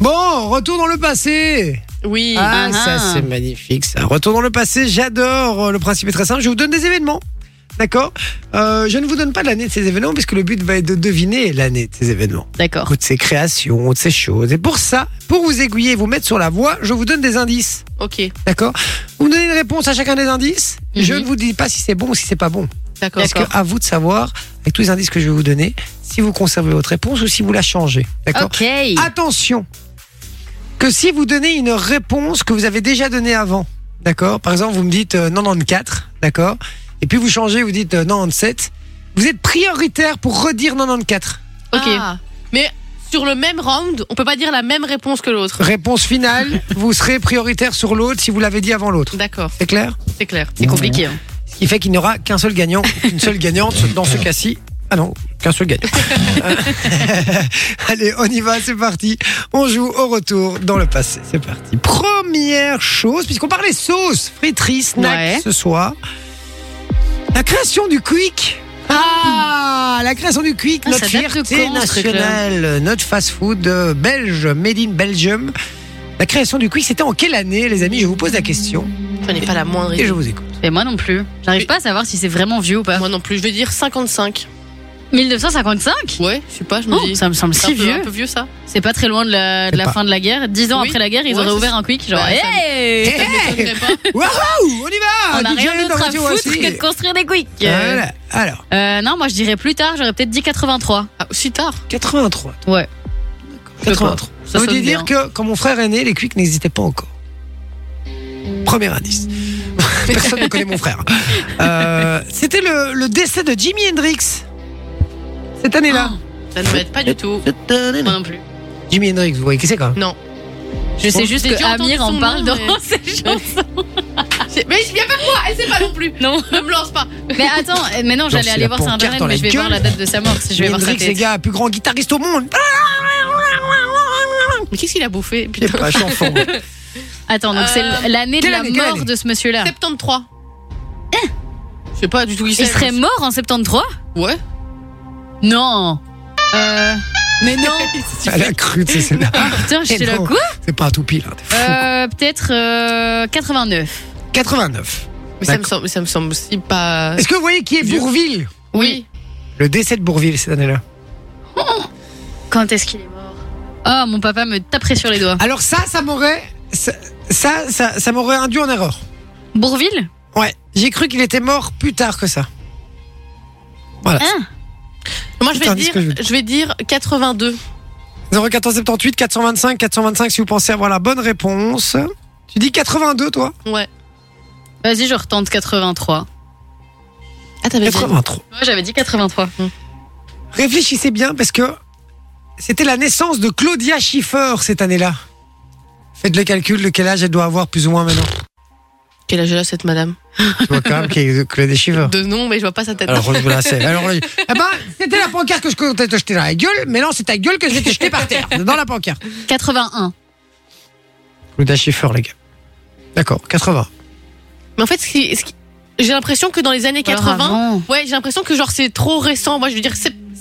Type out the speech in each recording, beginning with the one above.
Bon, retour dans le passé. Oui. Ça c'est magnifique ça. Retour dans le passé, j'adore. Le principe est très simple, je vous donne des événements. D'accord. Je ne vous donne pas l'année de ces événements puisque le but va être de deviner l'année de ces événements. D'accord. De ces créations, de ces choses. Et pour ça, pour vous aiguiller, vous mettre sur la voie, je vous donne des indices. Ok. D'accord. Vous me donnez une réponse à chacun des indices. Je ne vous dis pas si c'est bon ou si c'est pas bon. D'accord. Parce que à vous de savoir, avec tous les indices que je vais vous donner, si vous conservez votre réponse ou si vous la changez. D'accord. Ok. Attention, que si vous donnez une réponse que vous avez déjà donnée avant, d'accord. Par exemple, vous me dites 94, d'accord. Et puis vous changez, vous dites 97. Vous êtes prioritaire pour redire 94. Ok. Ah, mais sur le même round, on peut pas dire la même réponse que l'autre. Réponse finale, vous serez prioritaire sur l'autre si vous l'avez dit avant l'autre. D'accord, C'est clair? c'est clair. C'est compliqué. Hein. Ce qui fait qu'il n'y aura qu'un seul gagnant, une seule gagnante dans ce cas-ci. Ah non, qu'un seul gagnant. Allez, on y va, c'est parti. On joue au retour dans le passé. C'est parti. Première chose, puisqu'on parlait sauce, friterie, snack Ouais. ce soir. La création du Quick. La création du Quick, notre ça date de fierté quand, ce truc-là nationale, notre fast-food belge, made in Belgium. La création du Quick, c'était en quelle année, les amis? Je vous pose la question J'en ai pas la moindre et idée. je vous écoute. Et moi non plus. J'arrive pas à savoir si c'est vraiment vieux ou pas. Moi non plus, je vais dire 55. 1955 Ouais, je sais pas, je me dis. Ça me semble C'est si un peu vieux. vieux ça. C'est pas très loin de la C'est pas. fin de la guerre. 10 ans Oui. après la guerre, ils Ouais, auraient c'est ouvert ça. un quick. Genre, Bah, ça hey Ça m'étonnerait pas. Waouh, on y va. On a DJ rien dans d'autre la à radio foutre aussi. que de construire des quicks. Voilà. Alors, Non, moi je dirais plus tard. J'aurais peut-être dit 83. Ah, aussi tard. 83. Ouais. 83. Ça Ça veut sonne dire bien. que quand mon frère est né, les Quicks n'existaient pas encore. Premier indice. Personne ne connaît mon frère. C'était le décès de Jimi Hendrix cette année-là. Ça ne m'aide pas du tout. Cette année-là. Moi non plus. Jimi Hendrix, vous voyez qui c'est quand même? Non. Je sais juste J'ai que déjà entendu Amir en son parle nom, dans ses chansons. Mais je viens pas de moi, elle sait pas non plus. Non. Ne me lance pas. Mais attends, mais non, j'allais c'est aller la voir sur pancarte internet, dans mais la je vais gueule. voir la date de sa mort si je vais Jimi voir sa Hendrix, les tête. gars, plus grand guitariste au monde. Mais qu'est-ce qu'il a bouffé? Je sais pas, je suis en forme. Attends, donc c'est l'année de quelle la année, quelle mort année de ce monsieur-là. 73. Je sais pas du tout qui c'est. Il serait mort en 73? Ouais. Non. Mais non. Elle a cru, tu sais, c'est là. Putain, j'étais là non. quoi? C'est pas un toupie, là. T'es fou. Peut-être 89. 89. Mais ça me semble aussi pas. Est-ce que vous voyez qui est Vieux. Bourvil? Oui. Le décès de Bourvil cette année-là. Quand est-ce qu'il est mort? Oh, mon papa me taperait sur les doigts. Alors ça m'aurait, ça m'aurait induit en erreur. Bourvil? Ouais, j'ai cru qu'il était mort plus tard que ça. Voilà. Hein? Moi C'est un indice que je vais dire 82. 0478 425 si vous pensez avoir la bonne réponse. Tu dis 82 toi? Ouais. Vas-y, je retente 83. Ah, t'avais dit. 83. Ouais, j'avais dit 83. Réfléchissez bien parce que c'était la naissance de Claudia Schiffer cette année-là. Faites le calcul de quel âge elle doit avoir plus ou moins maintenant. Quel âge elle a cette madame? Tu vois quand même qu'il y a Claudia Schiffer. De nom, mais je vois pas sa tête. Alors, je vous la sais. Alors, eh ben, c'était la pancarte que je comptais te jeter dans la gueule, mais non, c'est ta gueule que je vais te jeter par terre, dans la pancarte. 81. Claudia Schiffer, les gars. D'accord, 80. Mais en fait, j'ai l'impression que dans les années 80, avant. ouais, j'ai l'impression que genre c'est trop récent. Moi, je veux dire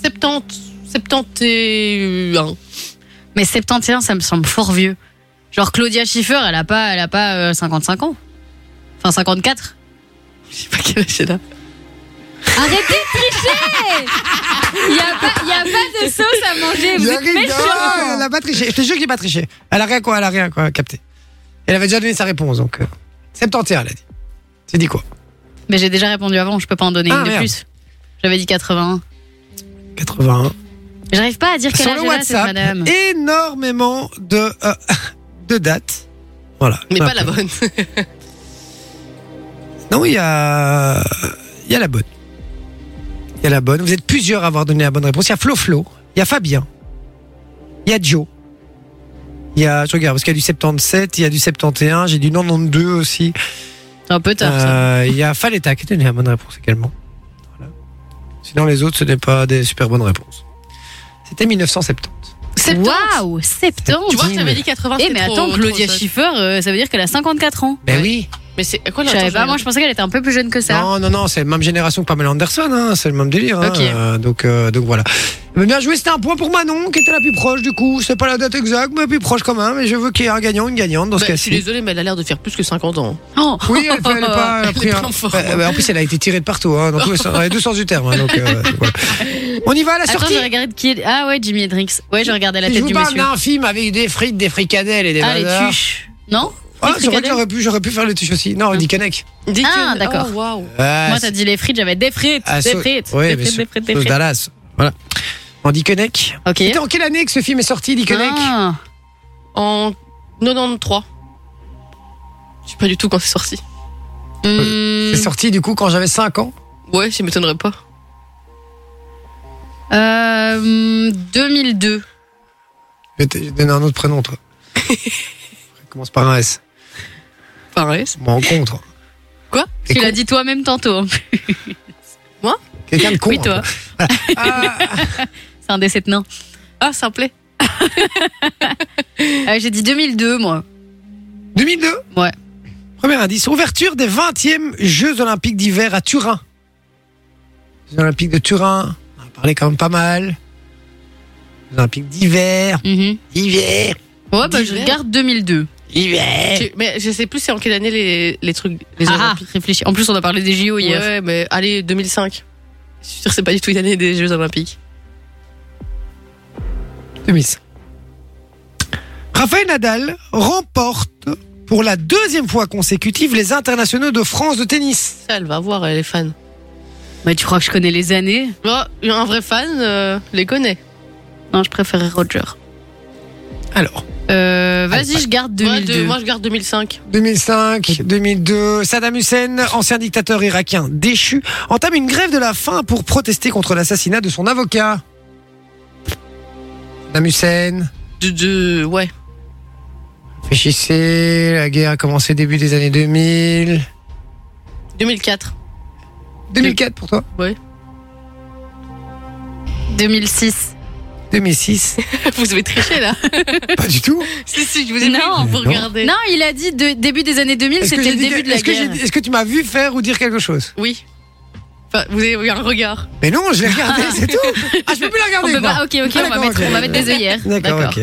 71. Mais 71, ça me semble fort vieux. Genre Claudia Schiffer, elle a pas 55 ans. Enfin 54. Je sais pas quel âge elle a. Arrêtez de tricher. Il y a pas de sauce à manger. Vous êtes Elle méchants. a pas triché. Je te jure qu'il n'a pas triché. Elle a rien quoi capté. Elle avait déjà donné sa réponse, donc 71, elle a dit. C'est dit quoi? Mais j'ai déjà répondu avant, je peux pas en donner une de merde. plus. J'avais dit 81. 81. J'arrive pas à dire quel Sur âge le elle a, cette WhatsApp, madame. énormément de dates. Voilà. Mais Un pas la peu. bonne. Non, il y a la bonne. Il y a la bonne. Vous êtes plusieurs à avoir donné la bonne réponse. Il y a Flo, il y a Fabien, il y a Joe. Il y a, je regarde, parce qu'il y a du 77, il y a du 71, j'ai du 92 aussi. C'est un peu tard, ça. Il y a Faletta qui a donné la bonne réponse également. Voilà. Sinon, les autres, ce n'est pas des super bonnes réponses. C'était 1970. 70. Waouh, 70. Tu vois, je t'avais dit 80. Eh, c'était mais trop- attends, trop Claudia jeune. Schiffer, ça veut dire qu'elle a 54 ans. Ben Ouais. oui. Mais c'est quoi Je là? savais pas, moi je pensais qu'elle était un peu plus jeune que ça. Non, c'est la même génération que Pamela Anderson, hein, c'est le même délire. Hein, Ok. donc voilà. Mais bien joué, c'était un point pour Manon qui était la plus proche du coup. C'est pas la date exacte, mais la plus proche quand même. Et je veux qu'il y ait un gagnant, une gagnante dans ce Je suis cas-ci. désolée, mais elle a l'air de faire plus que 50 ans. Oh. Oui, elle est pas. Elle a pris Elle est un- pas en forme. en plus, elle a été tirée de partout, hein, dans les deux sens du terme. Hein, donc, voilà. On y va à la Attends, sortie. je regarde qui est. Ah ouais, Jimi Hendrix. Ouais, je regardais la Si je tête vous du parle monsieur. d'un film avec des frites, des fricadelles et des Ah, les bazars. tuches. Non Ah, Les c'est vrai que fricadelles j'aurais pu faire les tuches aussi. Non, Eddie Connect. Ah, d'accord. Oh, waouh. Moi, t'as dit les frites, j'avais des frites. Ah, Des sauce- frites. Ouais, Des mais frites, des frites, des sauce frites. Dallas. Voilà. Andy Connect. Ok. C'était en quelle année que ce film est sorti, Eddie Connect Ah. En 93. Je sais pas du tout quand c'est sorti. Hmm. C'est sorti du coup quand j'avais 5 ans. Ouais, ça m'étonnerait pas. 2002. Je vais te donner un autre prénom, toi. Ça commence par un S. Pareil. Je me rencontre. Quoi? Et Tu con- l'as dit toi-même tantôt. Quelqu'un de con. Oui, toi. Ah, C'est un décès de nain. Ah, ça me plaît. J'ai dit 2002, moi. 2002. Ouais. Premier indice. Ouverture des 20e Jeux Olympiques d'hiver à Turin. Jeux Olympiques de Turin. On en a parlé quand même pas mal. Jeux Olympiques d'hiver. Mhm. Hiver. Ouais, bah, je D'hiver. regarde 2002. Hiver. Mais je sais plus c'est en quelle année les trucs. Les Ah, Olympiques. réfléchis. En plus, on a parlé des JO hier. Ouais, mais allez, 2005. Je suis sûr que c'est pas du tout une année des Jeux Olympiques. 2005. Rafael Nadal remporte pour la 2e fois consécutive les internationaux de France de tennis. Ça, elle va voir, elle est fan. Mais tu crois que je connais les années? Bon, un vrai fan les connaît. Non, je préférais Roger. Alors, Vas-y, je garde 2002. Moi, je garde 2005. 2005, 2002, Saddam Hussein, ancien dictateur irakien déchu, entame une grève de la faim pour protester contre l'assassinat de son avocat. Saddam Hussein, Ouais. réfléchissez, la guerre a commencé début des années 2000. 2004. 2004 pour toi? 2006. 2006? Vous avez triché là. Pas du tout. Si, je vous ai Non. vu, vous regardez. Non, il a dit début des années 2000, Est-ce que c'était j'ai le dit début que- de la est-ce que guerre. est-ce que tu m'as vu faire ou dire quelque chose? Oui. Enfin, vous avez eu un regard. Mais non, je l'ai regardé, c'est tout. Ah, je peux plus la On regarder. peut quoi. pas. Ok, Ah, on va d'accord, mettre, ok. on va mettre des œillères. D'accord, ok.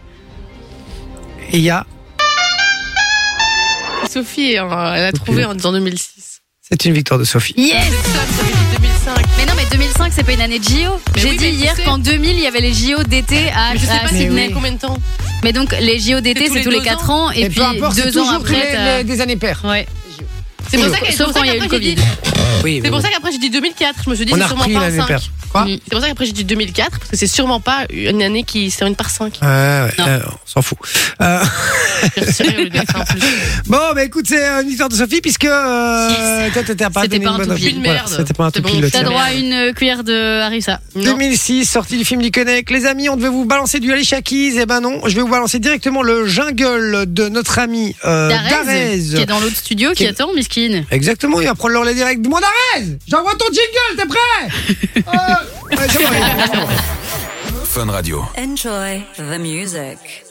Et il y a, Sophie, elle a trouvé en 2006. c'est une victoire de Sophie. Yes. Ça, vous avez dit 2005. Mais non, mais 2005, c'est pas une année de JO. Mais J'ai oui, dit mais hier tu sais- qu'en 2000, il y avait les JO d'été à Mais je sais pas si Sydney. vous combien de temps. Mais donc, les JO d'été, tous c'est les tous les 2 4 ans. Et puis, peu importe, c'est 2 ans toujours après. t'as- des années paires. Ouais. C'est pour ça que- Sauf c'est pour ça quand il y a eu le qu'après, j'ai Covid. dit- Oui, C'est pour ça qu'après j'ai dit 2004. Je me suis dit on c'est a sûrement repris pas un l'année 5. paire. Quoi? Mm. C'est pour ça qu'après j'ai dit 2004 parce que c'est sûrement pas une année qui se termine par 5. Ouais, Non. on s'en fout. J'ai retiré le dessin en plus. Bon, bah écoute, c'est une histoire de Sophie puisque toi, t'étais pas C'était donné pas une un bonne tout pile. réponse. Une Voilà, merde. c'était pas un C'est tout bon, pile. le T'as tien. droit à une cuillère de harissa. Non. 2006, sortie du film d'Iconek. Les amis, on devait vous balancer du Alicia Keys. Eh ben non, je vais vous balancer directement le jungle de notre ami Darez, Darez. qui est dans l'autre studio, qui Qui est- attend, Miskine. Exactement, il va prendre le relais direct. Dis-moi Darez, j'envoie ton jingle, t'es prêt? Ouais, c'est bon, allez, c'est bon. Fun Radio. Enjoy the music.